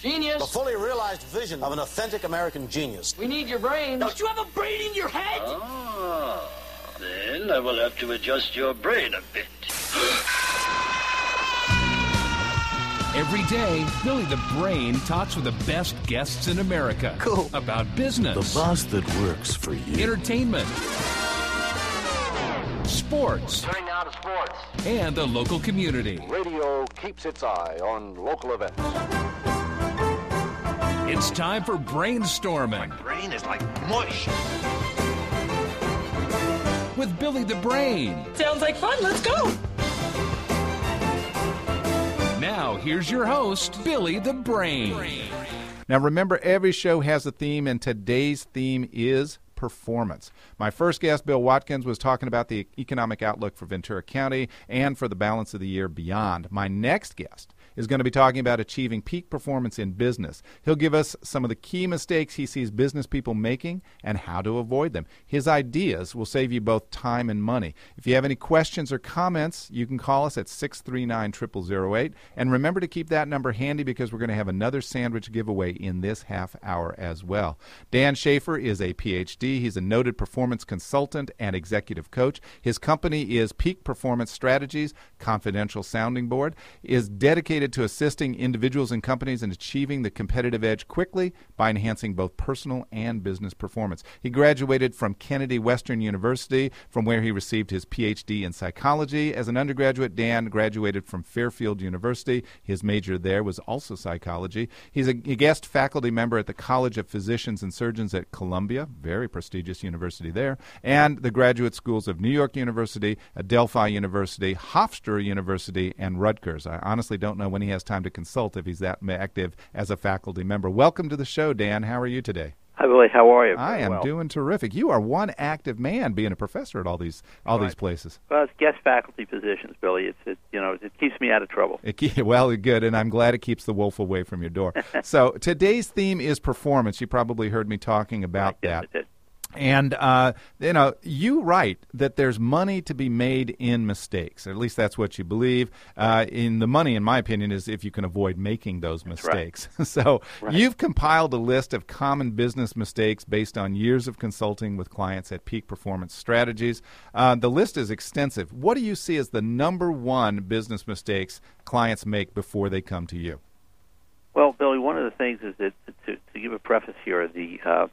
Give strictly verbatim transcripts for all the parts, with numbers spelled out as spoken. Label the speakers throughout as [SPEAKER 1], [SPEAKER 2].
[SPEAKER 1] Genius.
[SPEAKER 2] The fully realized vision of an authentic American genius.
[SPEAKER 1] We need your brain.
[SPEAKER 3] Don't you have a brain in your head?
[SPEAKER 4] Ah, then I will have to adjust your brain a bit.
[SPEAKER 5] Every day, Billy the Brain talks with the best guests in America.
[SPEAKER 6] Cool.
[SPEAKER 5] About business.
[SPEAKER 6] The boss that works for you.
[SPEAKER 5] Entertainment. Sports.
[SPEAKER 7] Turning now to sports.
[SPEAKER 5] And the local community.
[SPEAKER 7] Radio keeps its eye on local events.
[SPEAKER 5] It's time for brainstorming.
[SPEAKER 3] My brain is like mush.
[SPEAKER 5] With Billy the Brain.
[SPEAKER 8] Sounds like fun. Let's go.
[SPEAKER 5] Now, here's your host, Billy the Brain.
[SPEAKER 9] Now, remember, every show has a theme, and today's theme is performance. My first guest, Bill Watkins, was talking about the economic outlook for Ventura County and for the balance of the year beyond. My next guest is going to be talking about achieving peak performance in business. He'll give us some of the key mistakes he sees business people making and how to avoid them. His ideas will save you both time and money. If you have any questions or comments, you can call us at six three nine, zero zero zero eight. And remember to keep that number handy because we're going to have another sandwich giveaway in this half hour as well. Dan Schaefer is a P H D. He's a noted performance consultant and executive coach. His company is Peak Performance Strategies, confidential sounding board, is dedicated to assisting individuals and companies in achieving the competitive edge quickly by enhancing both personal and business performance. He graduated from Kennedy Western University, from where he received his P H D in psychology. As an undergraduate, Dan graduated from Fairfield University. His major there was also psychology. He's a guest faculty member at the College of Physicians and Surgeons at Columbia, very prestigious university there, and the graduate schools of New York University, Adelphi University, Hofstra University, and Rutgers. I honestly don't know when he has time to consult if he's that active as a faculty member. Welcome to the show, Dan. How are you today?
[SPEAKER 10] Hi, Billy. How are you?
[SPEAKER 9] I am
[SPEAKER 10] well.
[SPEAKER 9] doing terrific. You are one active man being a professor at all these all
[SPEAKER 10] right.
[SPEAKER 9] these places.
[SPEAKER 10] Well, it's guest faculty positions, Billy. It's it, you know it keeps me out of trouble.
[SPEAKER 9] It keep, well, good, and I'm glad it keeps the wolf away from your door. So today's theme is performance. You probably heard me talking about
[SPEAKER 10] yes,
[SPEAKER 9] that.
[SPEAKER 10] I did.
[SPEAKER 9] And, uh, you know, you write that there's money to be made in mistakes. At least that's what you believe. Uh, in the money, in my opinion, is if you can avoid making those
[SPEAKER 10] That's
[SPEAKER 9] mistakes.
[SPEAKER 10] Right.
[SPEAKER 9] so
[SPEAKER 10] right.
[SPEAKER 9] You've compiled a list of common business mistakes based on years of consulting with clients at Peak Performance Strategies. Uh, the list is extensive. What do you see as the number one business mistakes clients make before they come to you?
[SPEAKER 10] Well, Billy, one of the things is that, to, to give a preface here, the uh,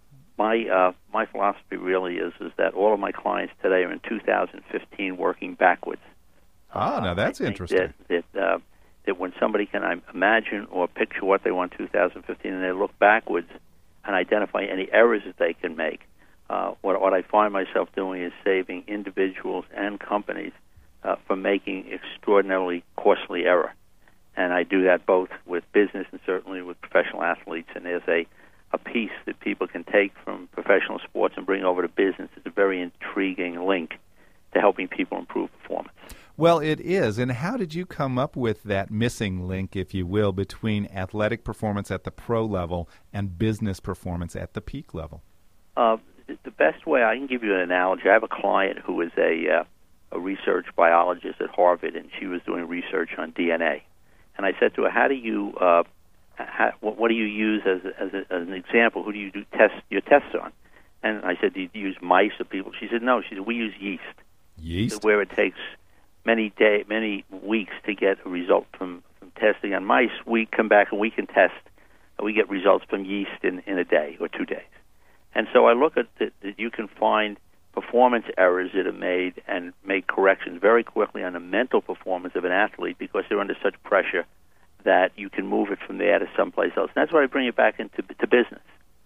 [SPEAKER 10] My uh, my philosophy really is is that all of my clients today are in two thousand fifteen working backwards.
[SPEAKER 9] Oh, now that's
[SPEAKER 10] I think
[SPEAKER 9] interesting.
[SPEAKER 10] That that, uh, that when somebody can imagine or picture what they want in two thousand fifteen and they look backwards and identify any errors that they can make, uh, what what I find myself doing is saving individuals and companies uh, from making extraordinarily costly error. And I do that both with business and certainly with professional athletes. And there's a a piece that people can take from professional sports and bring over to business. It's a very intriguing link to helping people improve performance.
[SPEAKER 9] Well, it is. And how did you come up with that missing link, if you will, between athletic performance at the pro level and business performance at the peak level?
[SPEAKER 10] Uh, the best way I can give you an analogy, I have a client who is a, uh, a research biologist at Harvard, and she was doing research on D N A. And I said to her, how do you... Uh, How, what, what do you use as, as, a, as an example? Who do you do test your tests on? And I said, do you use mice or people? She said, no. She said, we use yeast.
[SPEAKER 9] Yeast?
[SPEAKER 10] Where it takes many day, many weeks to get a result from, from testing on mice, we come back and we can test, and we get results from yeast in, in a day or two days. And so I look at that, that you can find performance errors that are made and make corrections very quickly on the mental performance of an athlete because they're under such pressure that you can move it from there to someplace else. And that's why I bring it back into to business,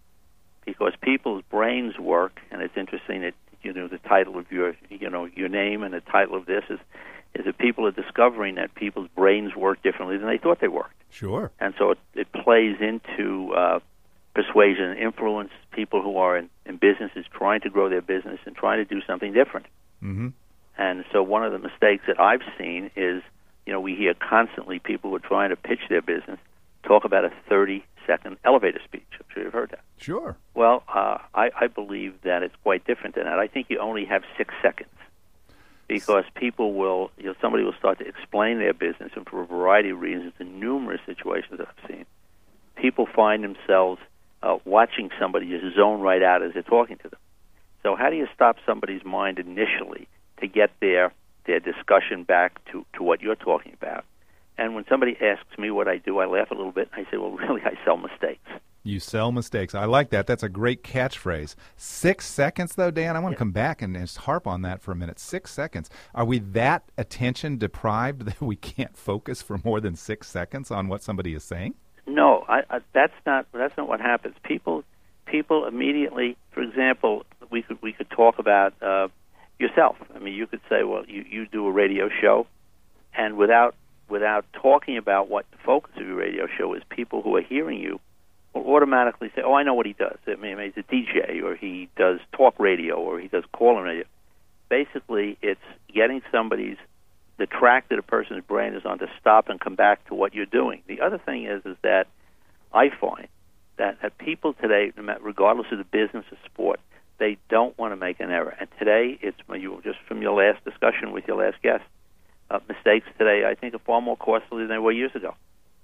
[SPEAKER 10] because people's brains work, and it's interesting that you know the title of your you know your name and the title of this is is that people are discovering that people's brains work differently than they thought they worked.
[SPEAKER 9] Sure.
[SPEAKER 10] And so it, it plays into uh, persuasion and influence. People who are in, in businesses trying to grow their business and trying to do something different.
[SPEAKER 9] Mm-hmm.
[SPEAKER 10] And so one of the mistakes that I've seen is, you know, we hear constantly people who are trying to pitch their business talk about a thirty-second elevator speech. I'm sure you've heard that.
[SPEAKER 9] Sure.
[SPEAKER 10] Well, uh, I, I believe that it's quite different than that. I think you only have six seconds because people will, you know, somebody will start to explain their business, and for a variety of reasons, in numerous situations that I've seen, people find themselves uh, watching somebody just zone right out as they're talking to them. So how do you stop somebody's mind initially to get their their discussion back to, to what you're talking about? And when somebody asks me what I do, I laugh a little bit. I say, well, really, I sell mistakes.
[SPEAKER 9] You sell mistakes. I like that. That's a great catchphrase. Six seconds, though, Dan? I want to
[SPEAKER 10] Yeah.
[SPEAKER 9] come back and just harp on that for a minute. Six seconds. Are we that attention deprived that we can't focus for more than six seconds on what somebody is saying?
[SPEAKER 10] No, I, I, that's not that's not what happens. People people immediately, for example, we could we could talk about uh, yourself. I mean, you could say, well, you, you do a radio show, and without without talking about what the focus of your radio show is, people who are hearing you will automatically say, oh, I know what he does. I mean, he's a D J, or he does talk radio, or he does call-in radio. Basically, it's getting somebody's, the track that a person's brain is on to stop and come back to what you're doing. The other thing is, is that I find that, that people today, regardless of the business or sport, they don't want to make an error. And today, it's you just from your last discussion with your last guest, uh, mistakes today, I think, are far more costly than they were years ago.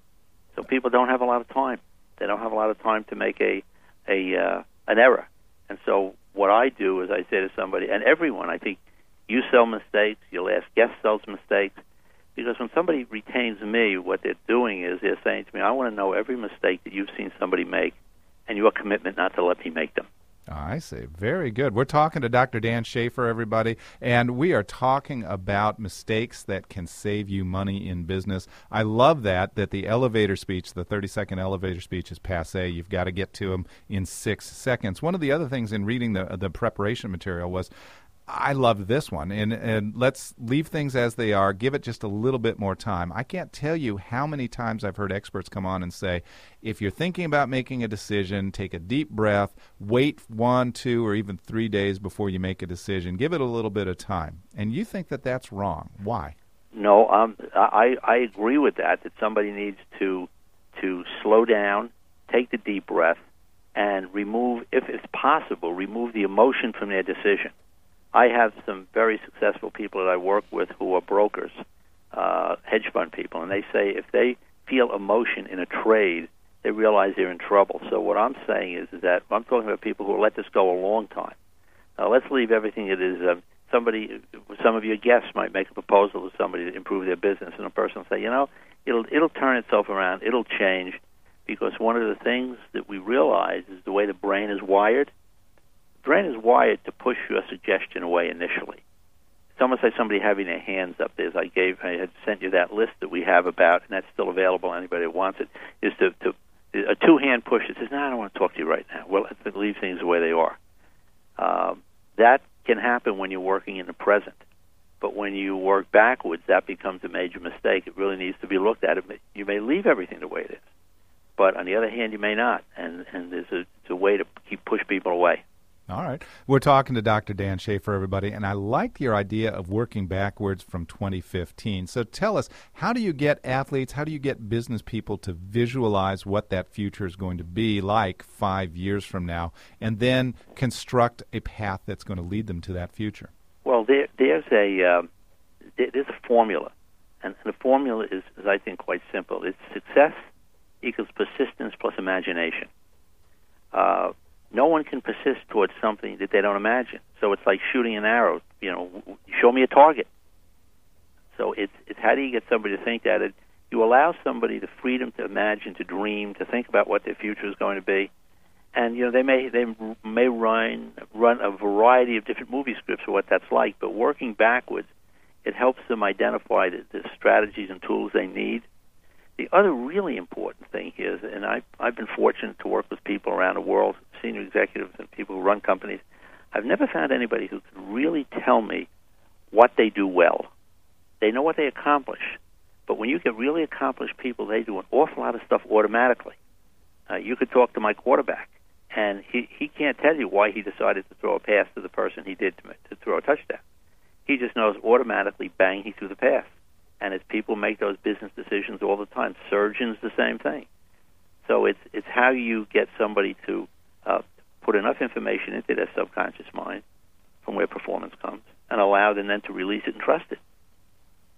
[SPEAKER 10] So people don't have a lot of time. They don't have a lot of time to make a a uh, an error. And so what I do is I say to somebody, and everyone, I think, you sell mistakes, your last guest sells mistakes, because when somebody retains me, what they're doing is they're saying to me, I want to know every mistake that you've seen somebody make and your commitment not to let me make them.
[SPEAKER 9] Oh, I see. Very good. We're talking to Doctor Dan Schaefer, everybody, and we are talking about mistakes that can save you money in business. I love that, that the elevator speech, the thirty-second elevator speech is passé. You've got to get to them in six seconds. One of the other things in reading the the preparation material was, I loved this one, and, and let's leave things as they are, give it just a little bit more time. I can't tell you how many times I've heard experts come on and say, if you're thinking about making a decision, take a deep breath, wait one, two, or even three days before you make a decision. Give it a little bit of time. And you think that that's wrong. Why?
[SPEAKER 10] No, um, I, I agree with that, that somebody needs to to slow down, take the deep breath, and remove, if it's possible, remove the emotion from their decision. I have some very successful people that I work with who are brokers, uh, hedge fund people, and they say if they feel emotion in a trade, they realize they're in trouble. So what I'm saying is, is that I'm talking about people who let this go a long time. Now, let's leave everything it is. Um, somebody, some of your guests might make a proposal to somebody to improve their business, and a person will say, you know, it'll it'll turn itself around, it'll change, because one of the things that we realize is the way the brain is wired. The brain is wired to push your suggestion away initially. It's almost like somebody having their hands up. As I gave, I had sent you that list that we have about, and that's still available. Anybody who wants it is to, to a two-hand push that says, "No, I don't want to talk to you right now." Well, let's leave things the way they are. Um, that can happen when you're working in the present, but when you work backwards, that becomes a major mistake. It really needs to be looked at. You may leave everything the way it is, but on the other hand, you may not, and and there's a, it's a way to keep push people away.
[SPEAKER 9] All right. We're talking to Doctor Dan Schaefer, everybody, and I like your idea of working backwards from twenty fifteen. So tell us, how do you get athletes, how do you get business people to visualize what that future is going to be like five years from now, and then construct a path that's going to lead them to that future?
[SPEAKER 10] Well, there, there's a um, there, there's a formula, and the formula is, is, I think, quite simple. It's success equals persistence plus imagination. Uh No one can persist towards something that they don't imagine. So it's like shooting an arrow. You know, show me a target. So it's it's how do you get somebody to think that? It, you allow somebody the freedom to imagine, to dream, to think about what their future is going to be. And you know, they may they may run run a variety of different movie scripts for what that's like. But working backwards, it helps them identify the, the strategies and tools they need. The other really important thing here is, and I, I've been fortunate to work with people around the world, senior executives and people who run companies, I've never found anybody who can really tell me what they do well. They know what they accomplish, but when you get really accomplished people, they do an awful lot of stuff automatically. Uh, you could talk to my quarterback, and he, he can't tell you why he decided to throw a pass to the person he did to, to throw a touchdown. He just knows automatically, bang, he threw the pass. And as people make those business decisions all the time, surgeons, the same thing. So it's it's how you get somebody to uh, put enough information into their subconscious mind from where performance comes and allow them then to release it and trust it.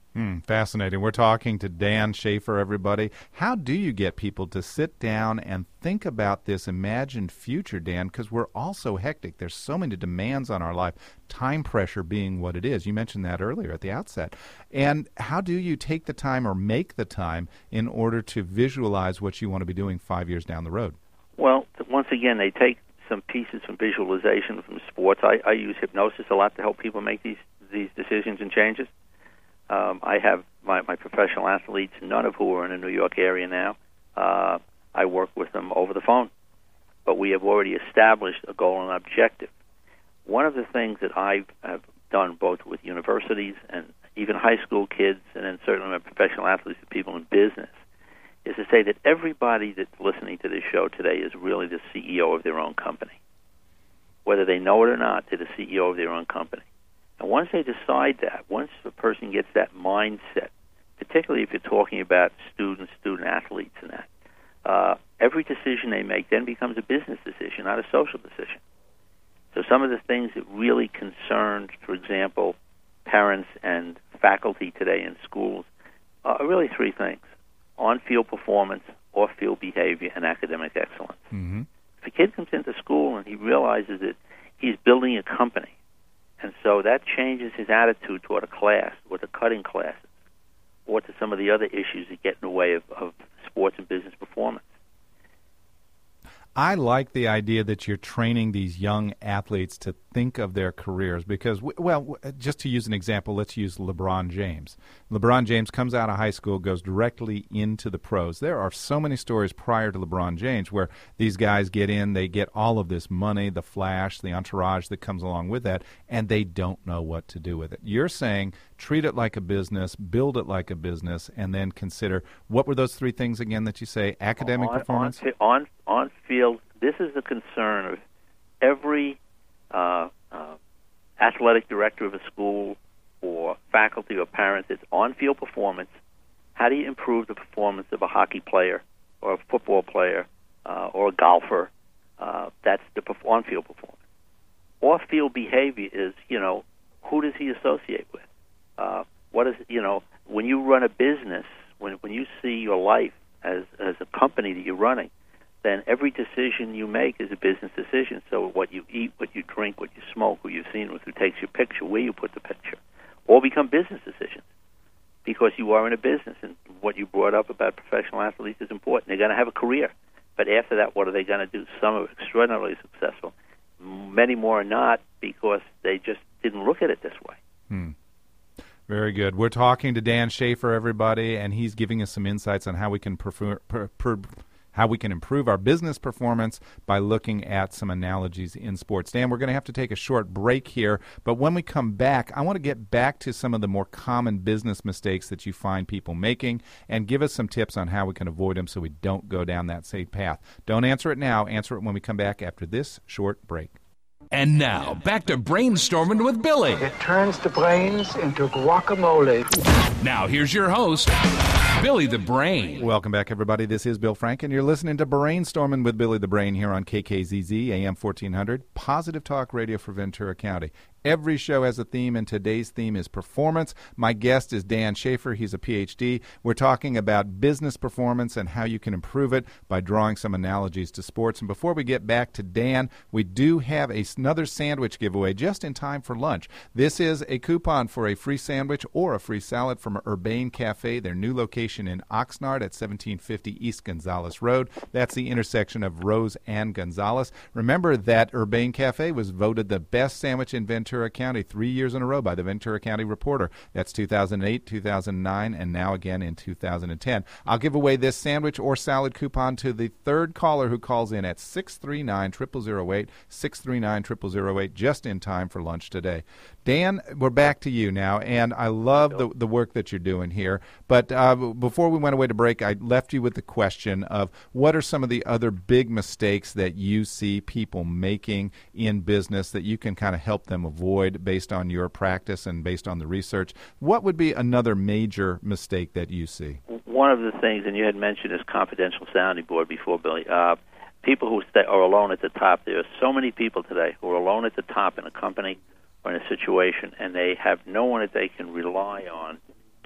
[SPEAKER 9] Hmm, fascinating. We're talking to Dan Schaefer, everybody. How do you get people to sit down and think about this imagined future, Dan? Because we're all so hectic. There's so many demands on our life, time pressure being what it is. You mentioned that earlier at the outset. And how do you take the time or make the time in order to visualize what you want to be doing five years down the road?
[SPEAKER 10] Well, once again, they take some pieces from visualization from sports. I, I use hypnosis a lot to help people make these, these decisions and changes. Um, I have my, my professional athletes, none of who are in the New York area now. Uh, I work with them over the phone. But we have already established a goal and objective. One of the things that I have done both with universities and even high school kids, and then certainly my professional athletes and people in business, is to say that everybody that's listening to this show today is really the C E O of their own company. Whether they know it or not, they're the C E O of their own company. And once they decide that, once a person gets that mindset, particularly if you're talking about students, student-athletes and that, uh, every decision they make then becomes a business decision, not a social decision. So some of the things that really concern, for example, parents and faculty today in schools are really three things: on-field performance, off-field behavior, and academic excellence.
[SPEAKER 9] Mm-hmm.
[SPEAKER 10] If a kid comes into school and he realizes that he's building a company, and so that changes his attitude toward a class, or to cutting classes, or to some of the other issues that get in the way of, of sports and business performance.
[SPEAKER 9] I like the idea that you're training these young athletes to think of their careers because, well, just to use an example, let's use LeBron James. LeBron James comes out of high school, goes directly into the pros. There are so many stories prior to LeBron James where these guys get in, they get all of this money, the flash, the entourage that comes along with that, and they don't know what to do with it. You're saying treat it like a business, build it like a business, and then consider, what were those three things again that you say? Academic
[SPEAKER 10] on,
[SPEAKER 9] performance?
[SPEAKER 10] On, on, on field, this is the concern of every uh, uh, athletic director of a school or faculty or parents. It's on-field performance. How do you improve the performance of a hockey player or a football player uh, or a golfer? Uh, that's the on-field performance. Off-field behavior is, you know, who does he associate with? Uh, what is, you know, when you run a business, when when you see your life as as a company that you're running, then every decision you make is a business decision. So what you eat, what you drink, what you smoke, who you've seen with, who takes your picture, where you put the picture, all become business decisions because you are in a business, and what you brought up about professional athletes is important. They're going to have a career, but after that, what are they going to do? Some are extraordinarily successful. Many more are not because they just didn't look at it this way.
[SPEAKER 9] Hmm. Very good. We're talking to Dan Schaefer, everybody, and he's giving us some insights on how we can prefer, per, per, how we can improve our business performance by looking at some analogies in sports. Dan, we're going to have to take a short break here, but when we come back, I want to get back to some of the more common business mistakes that you find people making and give us some tips on how we can avoid them so we don't go down that same path. Don't answer it now. Answer it when we come back after this short break.
[SPEAKER 5] And now, back to Brainstorming with Billy.
[SPEAKER 1] It turns the brains into guacamole.
[SPEAKER 5] Now, here's your host, Billy the Brain.
[SPEAKER 9] Welcome back, everybody. This is Bill Frank, and you're listening to Brainstorming with Billy the Brain here on K K Z Z, A M fourteen hundred, Positive Talk Radio for Ventura County. Every show has a theme, and today's theme is performance. My guest is Dan Schaefer. He's a P H D. We're talking about business performance and how you can improve it by drawing some analogies to sports. And before we get back to Dan, we do have a, another sandwich giveaway just in time for lunch. This is a coupon for a free sandwich or a free salad from Urbane Cafe, their new location in Oxnard at seventeen fifty East Gonzales Road. That's the intersection of Rose and Gonzales. Remember that Urbane Cafe was voted the best sandwich in Ventura County three years in a row by the Ventura County Reporter. That's two thousand eight, two thousand nine, and now again in two thousand ten. I'll give away this sandwich or salad coupon to the third caller who calls in at six three nine, zero zero zero eight, six three nine, zero zero zero eight, just in time for lunch today. Dan, we're back to you now, and I love the, the work that you're doing here. But uh, before we went away to break, I left you with the question of what are some of the other big mistakes that you see people making in business that you can kind of help them avoid based on your practice and based on the research? What would be another major mistake that you see?
[SPEAKER 10] One of the things, and you had mentioned this confidential sounding board before, Billy, uh, people who stay, are alone at the top. There are so many people today who are alone at the top in a company or in a situation, and they have no one that they can rely on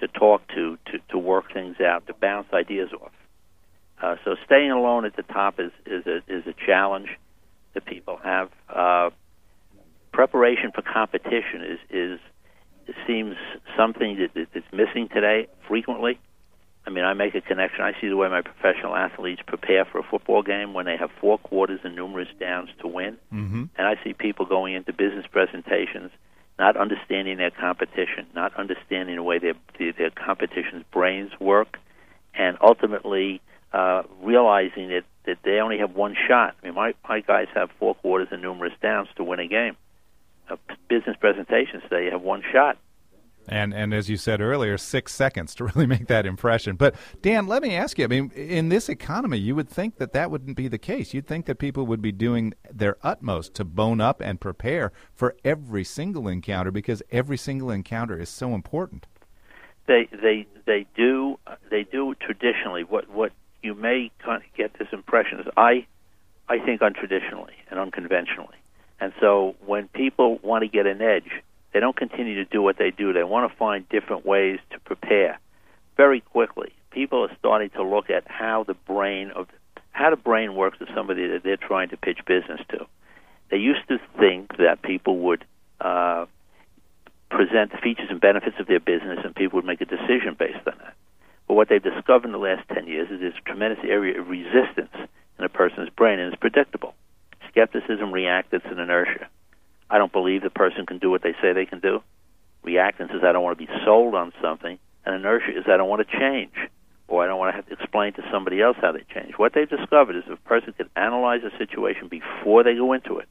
[SPEAKER 10] to talk to, to, to work things out, to bounce ideas off. Uh, so staying alone at the top is, is, a, is a challenge that people have. Uh, preparation for competition is, is it seems something that, that, that's missing today frequently. I mean, I make a connection. I see the way my professional athletes prepare for a football game when they have four quarters and numerous downs to win.
[SPEAKER 9] Mm-hmm.
[SPEAKER 10] And I see people going into business presentations not understanding their competition, not understanding the way their, their, their competition's brains work, and ultimately uh, realizing that, that they only have one shot. I mean, my, my guys have four quarters and numerous downs to win a game. Uh, business presentations say you have one shot.
[SPEAKER 9] And and as you said earlier, six seconds to really make that impression. But, Dan, let me ask you, I mean, in this economy, you would think that that wouldn't be the case. You'd think that people would be doing their utmost to bone up and prepare for every single encounter because every single encounter is so important.
[SPEAKER 10] They they they do they do traditionally. What what you may kind of get this impression is I I think untraditionally and unconventionally. And so when people want to get an edge, they don't continue to do what they do. They want to find different ways to prepare. Very quickly, people are starting to look at how the brain of how the brain works of somebody that they're trying to pitch business to. They used to think that people would uh, present the features and benefits of their business, and people would make a decision based on that. But what they've discovered in the last ten years is there's a tremendous area of resistance in a person's brain, and it's predictable. Skepticism, reactance, and inertia. I don't believe the person can do what they say they can do. Reactance is I don't want to be sold on something. And inertia is I don't want to change, or I don't want to have to explain to somebody else how they change. What they've discovered is if a person can analyze a situation before they go into it,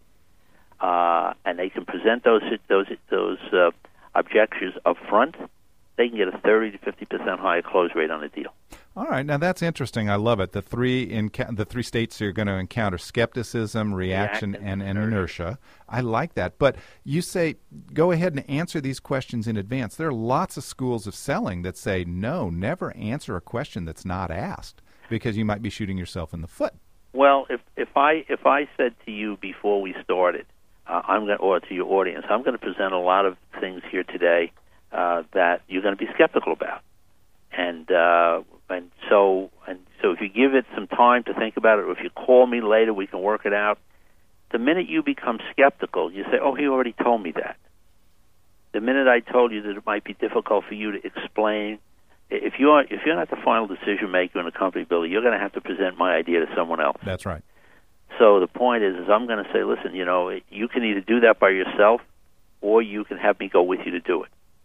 [SPEAKER 10] uh, and they can present those those those uh, objections up front, they can get a thirty to fifty percent higher close rate on a deal.
[SPEAKER 9] All right, now that's interesting. I love it. The three in the three states you're going to encounter: skepticism, reaction,
[SPEAKER 10] Reaction
[SPEAKER 9] and, and
[SPEAKER 10] inertia.
[SPEAKER 9] inertia. I like that. But you say go ahead and answer these questions in advance. There are lots of schools of selling that say no, never answer a question that's not asked because you might be shooting yourself in the foot.
[SPEAKER 10] Well, if if I if I said to you before we started, uh, I'm going or to your audience, I'm going to present a lot of things here today uh, that you're going to be skeptical about, and. Uh, And so, and so, if you give it some time to think about it, or if you call me later, we can work it out. The minute you become skeptical, you say, "Oh, he already told me that." The minute I told you that it might be difficult for you to explain, if you are, if you're not the final decision maker in a company, Billy, you're going to have to present my idea to someone else.
[SPEAKER 9] That's right.
[SPEAKER 10] So the point is, is I'm going to say, listen, you know, you can either do that by yourself, or you can have me go with you to do it.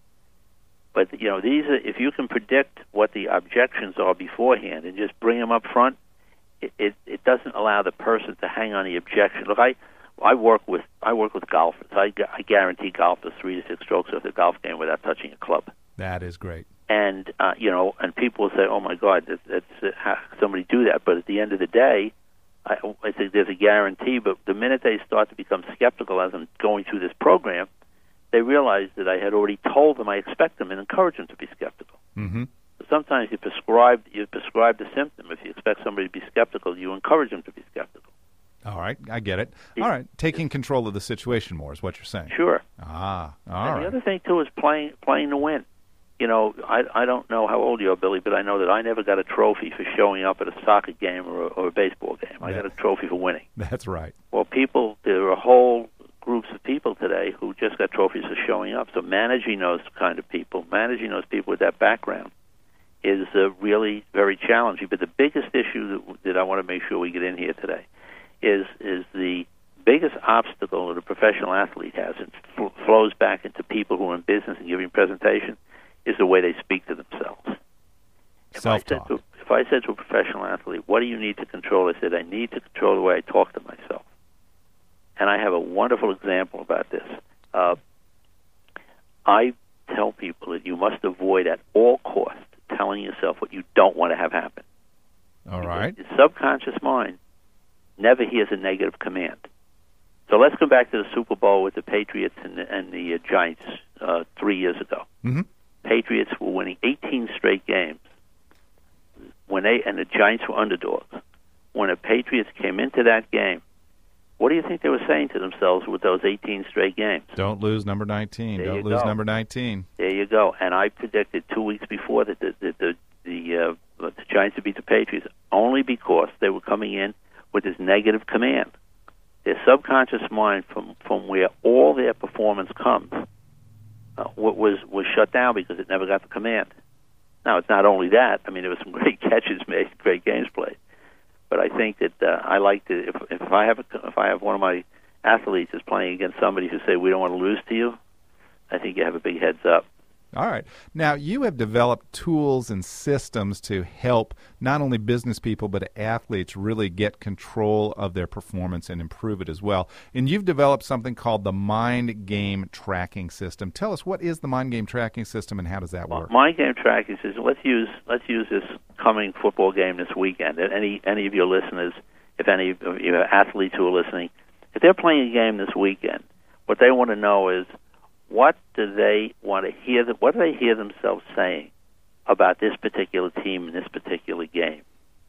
[SPEAKER 10] But, you know, these are, if you can predict what the objections are beforehand and just bring them up front, it, it, it doesn't allow the person to hang on the objection. Look, I I work with I work with golfers. I, I guarantee golfers three to six strokes off the golf game without touching a club.
[SPEAKER 9] That is great.
[SPEAKER 10] And, uh, you know, and people will say, oh, my God, that, that's uh, how can somebody do that? But at the end of the day, I, I think there's a guarantee. But the minute they start to become skeptical as I'm going through this program, they realize that I had already told them I expect them and encourage them to be skeptical.
[SPEAKER 9] Mm-hmm.
[SPEAKER 10] Sometimes you prescribe you prescribe the symptom. If you expect somebody to be skeptical, you encourage them to be skeptical.
[SPEAKER 9] All right, I get it. All right, taking control of the situation more is what you're saying.
[SPEAKER 10] Sure.
[SPEAKER 9] Ah, all
[SPEAKER 10] and
[SPEAKER 9] right.
[SPEAKER 10] The other thing too is playing playing to win. You know, I I don't know how old you are, Billy, but I know that I never got a trophy for showing up at a soccer game or a, or a baseball game. I
[SPEAKER 9] Yeah.
[SPEAKER 10] got a trophy for winning.
[SPEAKER 9] That's right.
[SPEAKER 10] Well, people, there are whole groups of people today who just got trophies for showing up. So managing those kind of people, managing those people with that background, is uh, really very challenging. But the biggest issue that, that I want to make sure we get in here today is is the biggest obstacle that a professional athlete has, and f- flows back into people who are in business and giving presentations, is the way they speak to themselves. If I, said
[SPEAKER 9] Self-talk.
[SPEAKER 10] to, if I said to a professional athlete, what do you need to control? I said, I need to control the way I talk to myself. And I have a wonderful example about this. Uh, I tell people that you must avoid at all costs telling yourself what you don't want to have happen.
[SPEAKER 9] All right.
[SPEAKER 10] The subconscious mind never hears a negative command. So let's go back to the Super Bowl with the Patriots and the, and the uh, Giants uh, three years ago.
[SPEAKER 9] Mm-hmm.
[SPEAKER 10] Patriots were winning eighteen straight games, when they and the Giants were underdogs. When the Patriots came into that game, What do you think they were saying to themselves with those eighteen straight games?
[SPEAKER 9] Don't lose number nineteen.
[SPEAKER 10] There
[SPEAKER 9] Don't
[SPEAKER 10] you
[SPEAKER 9] lose
[SPEAKER 10] go.
[SPEAKER 9] number nineteen.
[SPEAKER 10] There you go. And I predicted two weeks before that the the the, the, uh, the Giants would beat the Patriots only because they were coming in with this negative command. Their subconscious mind, from, from where all their performance comes, uh, was was shut down because it never got the command. Now, it's not only that. I mean, there were some great catches made, great games played. But I think that uh, I like to, if, if I have a, if I have one of my athletes is playing against somebody who say we don't want to lose to you, I think you have a big heads up.
[SPEAKER 9] All right. Now, you have developed tools and systems to help not only business people but athletes really get control of their performance and improve it as well. And you've developed something called the Mind Game Tracking System. Tell us, what is the Mind Game Tracking System and how does that work?
[SPEAKER 10] Mind Game Tracking System, let's use let's use this coming football game this weekend. Any any of your listeners, if any of your athletes who are listening, if they're playing a game this weekend, what they want to know is, what do they want to hear? The, what do they hear themselves saying about this particular team in this particular game?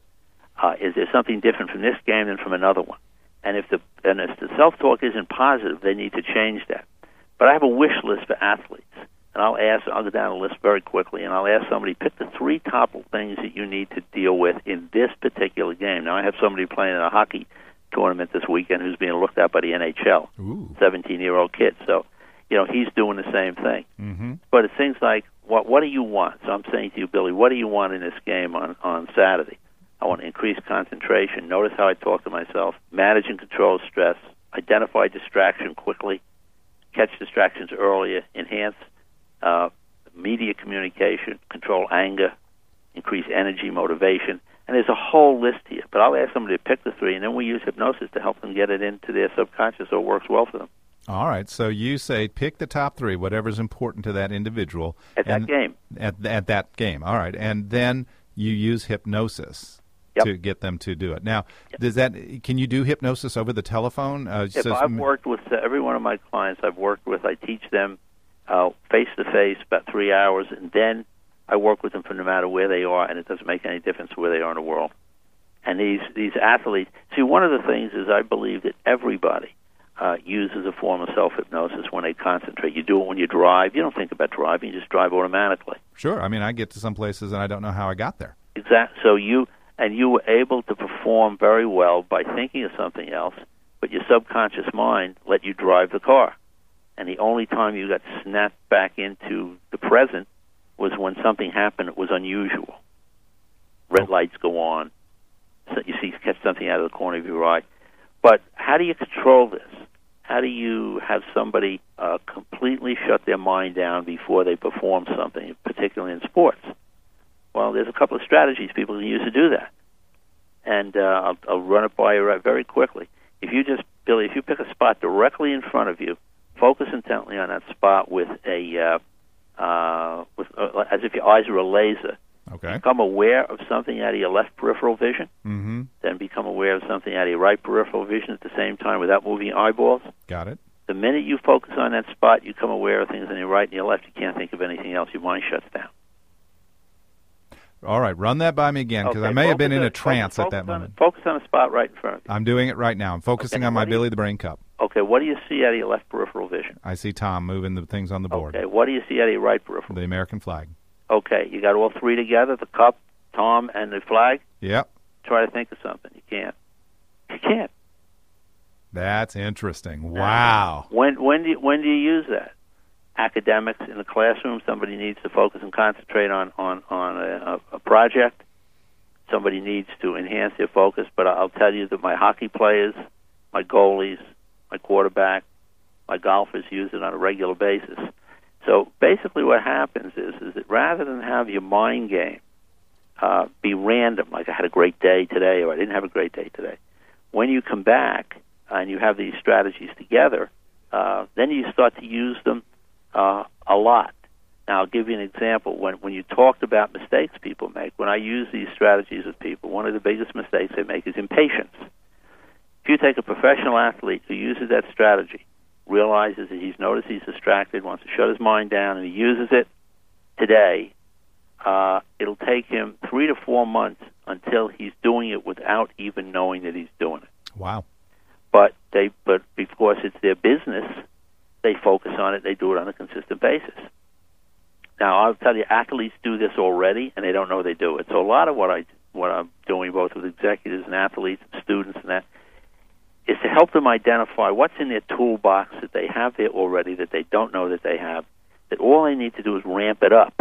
[SPEAKER 10] Uh, is there something different from this game than from another one? And if the and if the self-talk isn't positive, they need to change that. But I have a wish list for athletes, and I'll ask. I'll go down the list very quickly, and I'll ask somebody, pick the three top things that you need to deal with in this particular game. Now, I have somebody playing in a hockey tournament this weekend who's being looked at by the N H L, seventeen-year-old kid. So, you know, he's doing the same thing.
[SPEAKER 9] Mm-hmm.
[SPEAKER 10] But it's things like, what what do you want? So I'm saying to you, Billy, what do you want in this game on, on Saturday? I want to increase concentration. Notice how I talk to myself. Manage and control stress. Identify distraction quickly. Catch distractions earlier. Enhance uh, media communication. Control anger. Increase energy, motivation. And there's a whole list here. But I'll ask somebody to pick the three, and then we use hypnosis to help them get it into their subconscious so it works well for them.
[SPEAKER 9] All right, so you say pick the top three, whatever's important to that individual.
[SPEAKER 10] At that game.
[SPEAKER 9] At, at that game, all right. And then you use hypnosis
[SPEAKER 10] yep.
[SPEAKER 9] to get them to do it. Now, yep. does that? Can you do hypnosis over the telephone? Uh,
[SPEAKER 10] yep,
[SPEAKER 9] so
[SPEAKER 10] I've worked with uh, every one of my clients I've worked with. I teach them uh, face-to-face about three hours, and then I work with them from no matter where they are, and it doesn't make any difference where they are in the world. And these, these athletes, see, one of the things is I believe that everybody Uh, uses a form of self-hypnosis when they concentrate. You do it when you drive. You don't think about driving. You just drive automatically.
[SPEAKER 9] Sure. I mean, I get to some places and I don't know how I got there.
[SPEAKER 10] Exactly. So you, and you were able to perform very well by thinking of something else, but your subconscious mind let you drive the car. And the only time you got snapped back into the present was when something happened that was unusual. Red lights go on. So you see, catch something out of the corner of your eye. But how do you control this? How do you have somebody uh, completely shut their mind down before they perform something, particularly in sports? Well, there's a couple of strategies people can use to do that. And uh, I'll, I'll run it by you very quickly. If you just, Billy, if you pick a spot directly in front of you, focus intently on that spot with a, uh, uh, with uh, as if your eyes were a laser.
[SPEAKER 9] Okay.
[SPEAKER 10] Become aware of something out of your left peripheral vision,
[SPEAKER 9] mm-hmm.
[SPEAKER 10] then become aware of something out of your right peripheral vision at the same time without moving your eyeballs.
[SPEAKER 9] Got it.
[SPEAKER 10] The minute you focus on that spot, you become aware of things on your right and your left. You can't think of anything else. Your mind shuts down.
[SPEAKER 9] All right, run that by me again, because
[SPEAKER 10] okay,
[SPEAKER 9] I may have been in a
[SPEAKER 10] focus,
[SPEAKER 9] trance
[SPEAKER 10] focus,
[SPEAKER 9] at that
[SPEAKER 10] focus
[SPEAKER 9] moment.
[SPEAKER 10] On, focus on a spot right in front of you.
[SPEAKER 9] I'm doing it right now. I'm focusing
[SPEAKER 10] okay,
[SPEAKER 9] on my
[SPEAKER 10] you,
[SPEAKER 9] Billy the Brain Cup.
[SPEAKER 10] Okay, what do you see out of your left peripheral vision?
[SPEAKER 9] I see Tom moving the things on the board.
[SPEAKER 10] Okay, what do you see out of your right peripheral?
[SPEAKER 9] The American flag.
[SPEAKER 10] Okay, you got all three together, the cup, Tom, and the flag?
[SPEAKER 9] Yep.
[SPEAKER 10] Try to think of something. You can't. You can't.
[SPEAKER 9] That's interesting. Wow.
[SPEAKER 10] When when do you, when do you use that? Academics in the classroom. Somebody needs to focus and concentrate on on on a, a project. Somebody needs to enhance their focus. But I'll tell you that my hockey players, my goalies, my quarterback, my golfers use it on a regular basis. So basically, what happens is is that rather than have your mind game uh, be random, like I had a great day today or I didn't have a great day today, when you come back and you have these strategies together, uh, then you start to use them uh, a lot. Now, I'll give you an example. When when you talked about mistakes people make, when I use these strategies with people, one of the biggest mistakes they make is impatience. If you take a professional athlete who uses that strategy, realizes that he's noticed he's distracted, wants to shut his mind down, and he uses it today, uh, it'll take him three to four months until he's doing it without even knowing that he's doing it.
[SPEAKER 9] Wow.
[SPEAKER 10] but they but because it's their business, they focus on it. They do it on a consistent basis. Now, I'll tell you, athletes do this already, and they don't know they do it. So a lot of what I what I'm doing, both with executives and athletes and students and that, is to help them identify what's in their toolbox that they have there already that they don't know that they have, that all they need to do is ramp it up.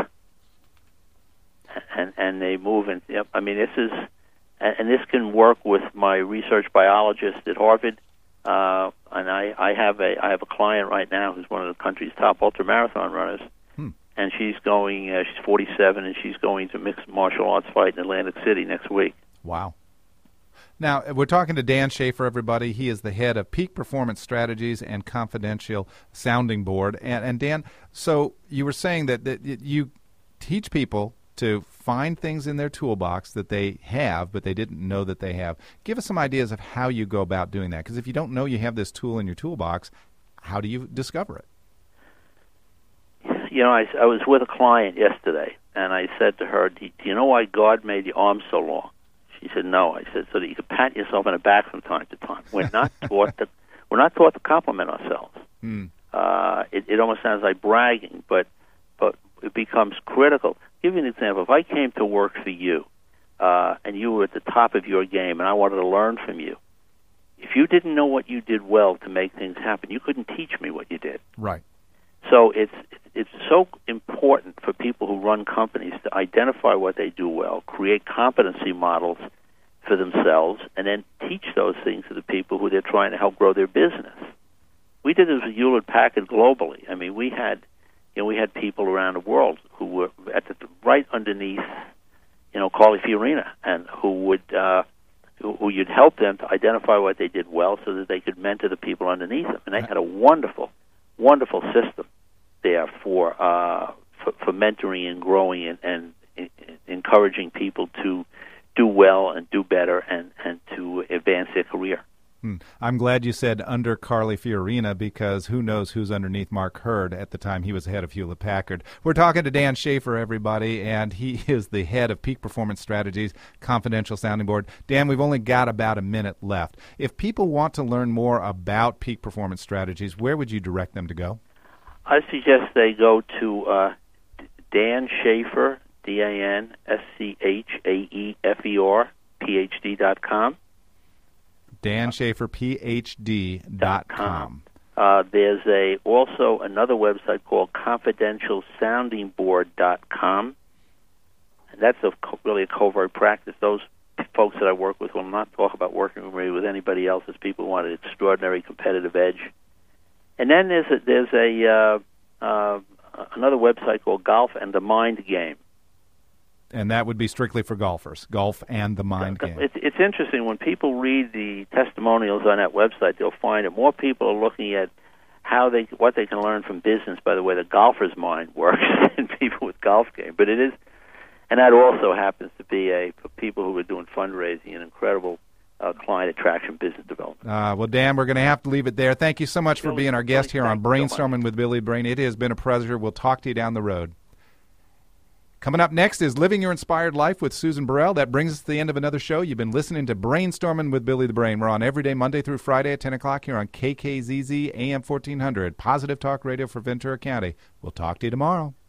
[SPEAKER 10] And and they move in. Yep, I mean, this is, and, and this can work with my research biologist at Harvard. Uh, and I, I have a I have a client right now who's one of the country's top ultramarathon runners, hmm. and she's going. Uh, she's forty-seven, and she's going to mixed martial arts fight in Atlantic City next week.
[SPEAKER 9] Wow. Now, we're talking to Dan Schaefer, everybody. He is the head of Peak Performance Strategies and Confidential Sounding Board. And, and Dan, so you were saying that, that you teach people to find things in their toolbox that they have, but they didn't know that they have. Give us some ideas of how you go about doing that. Because if you don't know you have this tool in your toolbox, how do you discover it?
[SPEAKER 10] You know, I, I was with a client yesterday, and I said to her, do you know why God made your arms so long? She said, no. I said, so that you could pat yourself on the back from time to time. We're not taught to, we're not taught to compliment ourselves. Mm. Uh, it, it almost sounds like bragging, but but it becomes critical. I'll give you an example. If I came to work for you, uh, and you were at the top of your game, and I wanted to learn from you, if you didn't know what you did well to make things happen, you couldn't teach me what you did.
[SPEAKER 9] Right.
[SPEAKER 10] So it's it's so important for people who run companies to identify what they do well, create competency models for themselves, and then teach those things to the people who they're trying to help grow their business. We did this with Hewlett-Packard globally. I mean, we had you know we had people around the world who were at the right underneath you know Carly Fiorina, and who would uh, who, who you'd help them to identify what they did well, so that they could mentor the people underneath them. And they had a wonderful, wonderful system there for, uh, for for mentoring and growing and, and, and encouraging people to do well and do better and, and to advance their career.
[SPEAKER 9] Hmm. I'm glad you said under Carly Fiorina, because who knows who's underneath Mark Hurd at the time he was head of Hewlett-Packard. We're talking to Dan Schaefer, everybody, and he is the head of Peak Performance Strategies, Confidential Sounding Board. Dan, we've only got about a minute left. If people want to learn more about Peak Performance Strategies, where would you direct them to go?
[SPEAKER 10] I suggest they go to uh, Dan Schaefer, D A N S C H A E F E R, P H D dot com.
[SPEAKER 9] Dan Schaefer, P H D dot com.
[SPEAKER 10] Uh, there's a also another website called confidential sounding board dot com. And that's a, really a covert practice. Those folks that I work with will not talk about working with anybody else as people who want an extraordinary competitive edge. And then there's a, there's a uh, uh, another website called Golf and the Mind Game.
[SPEAKER 9] And that would be strictly for golfers, Golf and the Mind Game.
[SPEAKER 10] It's, it's interesting. When people read the testimonials on that website, they'll find that more people are looking at how they what they can learn from business by the way the golfer's mind works than people with golf game. But it is, and that also happens to be a for people who are doing fundraising, an incredible Uh, client attraction, business development.
[SPEAKER 9] Uh, well, Dan, we're going to have to leave it there. Thank you so much for
[SPEAKER 10] Billy,
[SPEAKER 9] being our guest here on Brainstorming
[SPEAKER 10] so
[SPEAKER 9] with Billy Brain. It has been a pleasure. We'll talk to you down the road. Coming up next is Living Your Inspired Life with Susan Burrell. That brings us to the end of another show. You've been listening to Brainstorming with Billy the Brain. We're on every day, Monday through Friday at ten o'clock here on K K Z Z A M fourteen hundred, Positive Talk Radio for Ventura County. We'll talk to you tomorrow.